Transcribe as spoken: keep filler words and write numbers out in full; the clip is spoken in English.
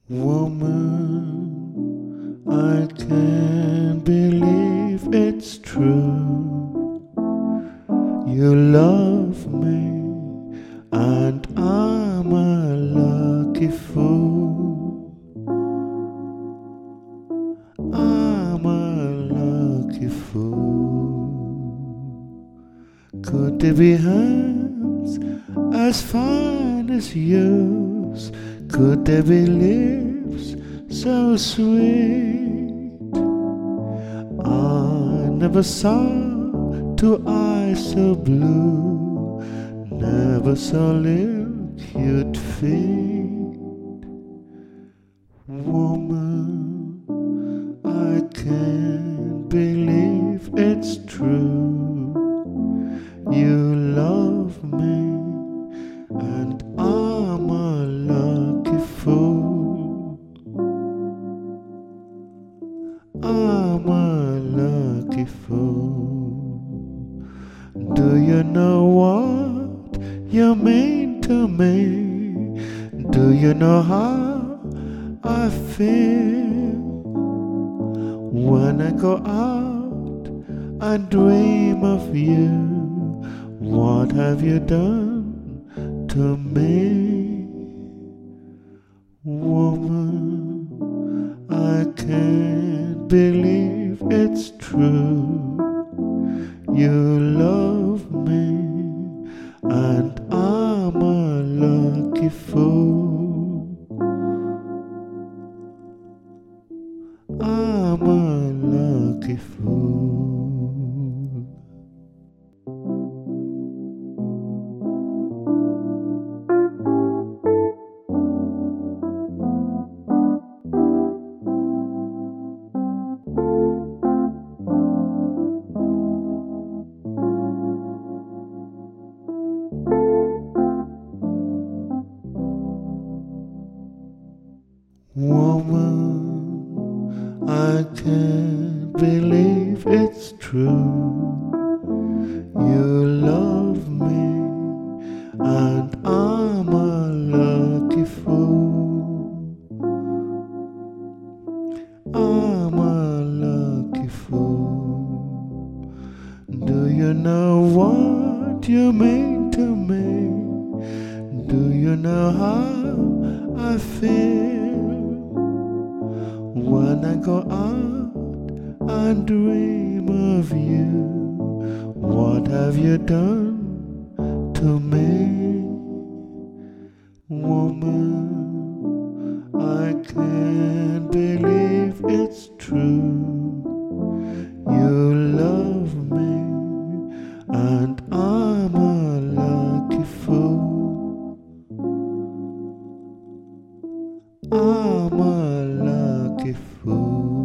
Woman, I can't believe it's true. You love me, and I'm a lucky fool. I'm a lucky fool. Could there be hands as fine as yours? Could there be lips so sweet? I never saw two eyes so blue, never saw little cute feet. Woman, I can't believe it's true. You love me, and I'm a lucky fool. I'm a lucky fool. Do you know what you mean to me? Do you know how I feel? When I go out, I dream of you. What have you done to me? Woman, I can't believe it's true. You love me, and I'm a lucky fool. I'm a lucky fool. Woman, I can't believe it's true. You love me, and I'm a lucky fool. I'm a lucky fool. Do you know what you mean to me? Do you know how I feel? When I go out and dream of you, what have you done to me? Woman, I can't believe it's true. You love me, and I'm a lucky fool. I'm a lucky fool.